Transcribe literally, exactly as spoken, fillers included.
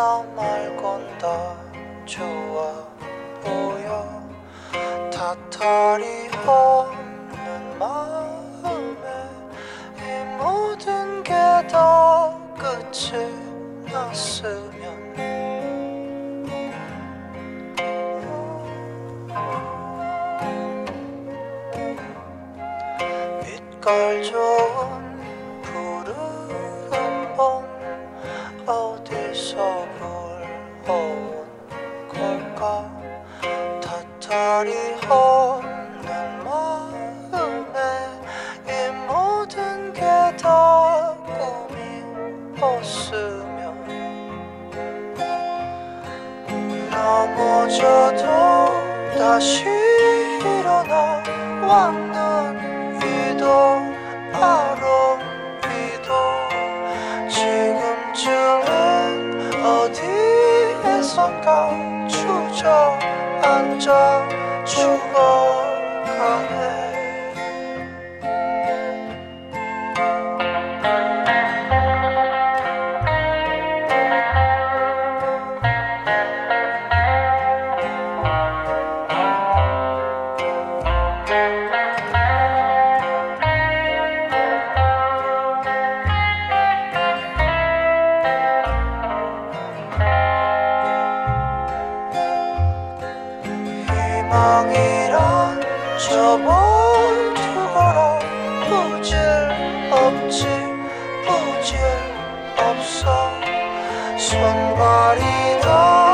나 말곤 다 좋아 보여. 다탈이 없는 마음에 이 모든 게 다 끝이 났으면. 빛깔 좋은 푸른 봄 어디서 불어온 걸까. 다탈이 없는 마음에 이 모든 게 다 꿈이었으면. 넘어져도 다시 일어나 왔는 위도 아롬 위도 지금쯤은 어디에선가 주저앉아 죽어가네. 희망이란 저 멀투거라 부질 없지 부질 없어. 손발이 다